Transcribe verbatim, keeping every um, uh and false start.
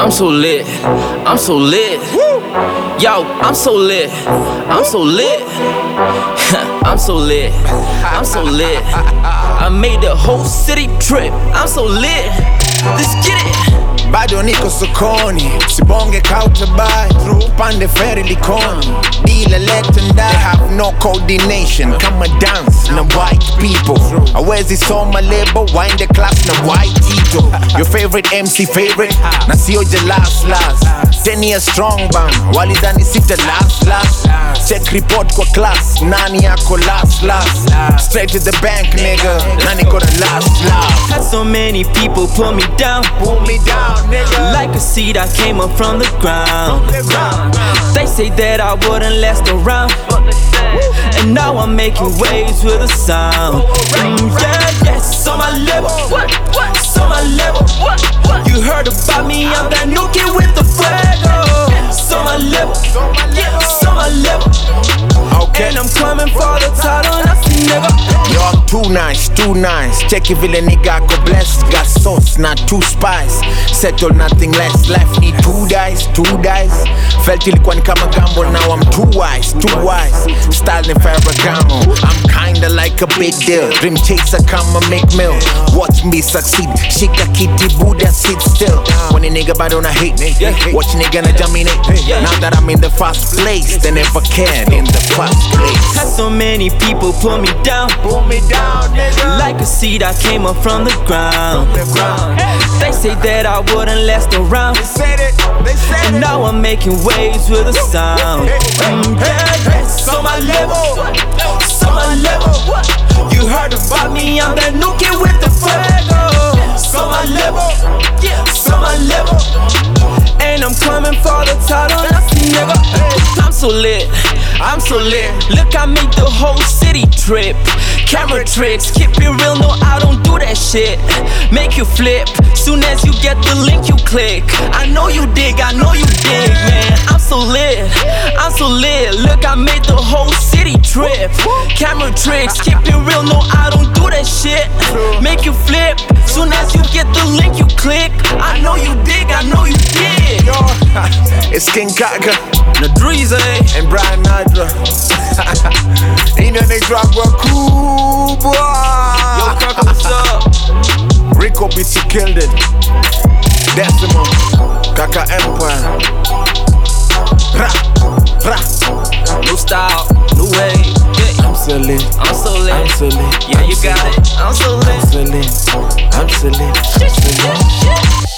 I'm so lit, I'm so lit. Yo, I'm so lit, I'm so lit. I'm so lit, I'm so lit. I made the whole city trip. I'm so lit, let's get it. Bado niko sokoni, sibonge kautabai, pande feri likoni, dealer legendary. They have no coordination, kama dance na white people. Hawezi soma label, wind the class na white ito. Your favorite M C favorite, na sio je last last. Ten years strong bang, walidhani sita last last. Check report kwa class, nani yako last last. Straight to the bank nigga, nani kona last last. Had so many people pull me down, pull me down. Like a seed, I came up from the ground. They say that I wouldn't last around, and now I'm making waves with a sound. Mm, yeah, yes, on my level, on my level. You heard about me, I'm that new kid with the fuego. On my level, on my level. Okay. And I'm coming for the title, nothing nigga. Yo, I'm too nice, too nice. Check if vile nigga go blessed. Got sauce, not two spice. Settle nothing less. Life need two dice, two dice. Felt ilikuwa ni kama gamble, now I'm too wise, too wise. Style ni Ferragamo. I'm kinda like a big deal. Dream chaser, come and make meal. Watch me succeed. Shika kitty Buddha, sit still. When a nigga bad on a hate, watch nigga na dominate. Now that I'm in the first place, they never cared in the first place. Had so many people pull me down, pull me down, nigga. Like a seed, I came up from the ground. They say that I wouldn't last around, They said it, they said and it. now I'm making waves with a sound. Mm, yeah, yes, on my level, on my level. You heard about me, I'm that new kid with the fuego. On my level, on my level. And I'm coming for the title, nothing nigga. I'm so lit, I'm so lit. Look, I made the whole city trip. Camera tricks, keep it real, no, I don't do that shit. Make you flip, soon as you get the link, you click. I know you dig, I know you dig, man. I'm so lit, I'm so lit. Look, I made the whole city trip. Camera tricks, keep it real, no, I don't do that shit. Make you flip, soon as you get the link, you click. I know you dig, I know you dig. Yo, it's King Kaka Nadriza and Brian Nadra. Ina they drop a cool boy. Yo, Kaka, what's up? Rico Bitch, you killed it. Decimal, Kaka Empire. Ra, ra. New style, new way. Yeah. I'm so lit, I'm so lit. I'm so lit. Yeah, you got it. I'm so lit. I'm so lit, I'm so lit, I'm so lit.